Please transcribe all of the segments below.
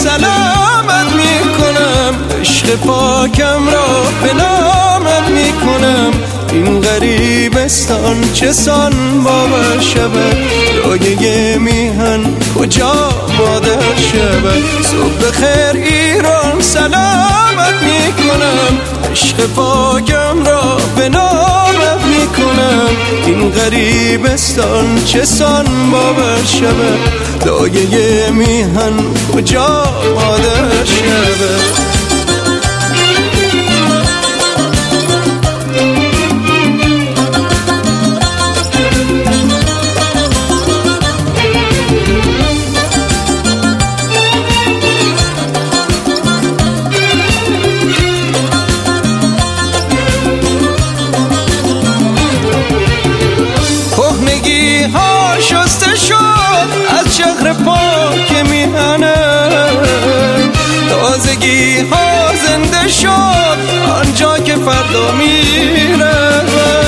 سلامت میکنم، عشق پاکم را به نامت میکنم. این غریبستان چه سان باور شود، دایه میهن کجا مادر شود. صبح خیر ایران سلامت میکنم، عشق پاکم را به نامت میکنم. این غریبستان چه سان باور شود، دایه میهن کجا مادر شود. کهنگی ها شسته شد از شهر پاک میهنه، تازگی ها زنده شد آنجا که فردا میره.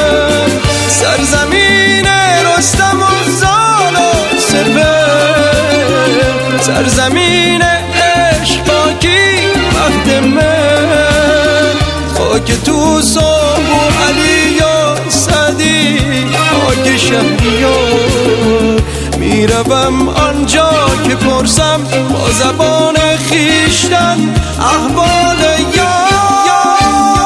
سرزمین رستم و زال و سپهر، سرزمین عشق پاکی مخدمه. خاک توس و علی و سعدی، خاک شهریار. میروم آنجا که پرسم با زبان خیشتن احوال یار.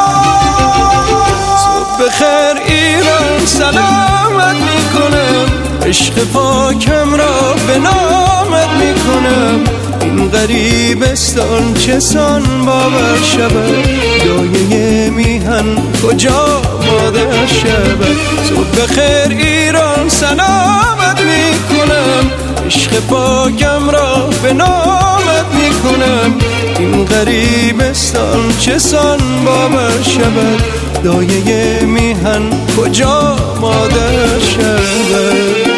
صبح خیر ایران سلامت میکنم، عشق پاکم را به نامت میکنم. این غریبستان چه سان باور شود، دایه میهن کجا مادر شود. صبح خیر ایران سلامت میکنم، عشق پاکم را به نامت میکنم. این غریبستان چه سان باور شود، دایه میهن کجا مادر شود.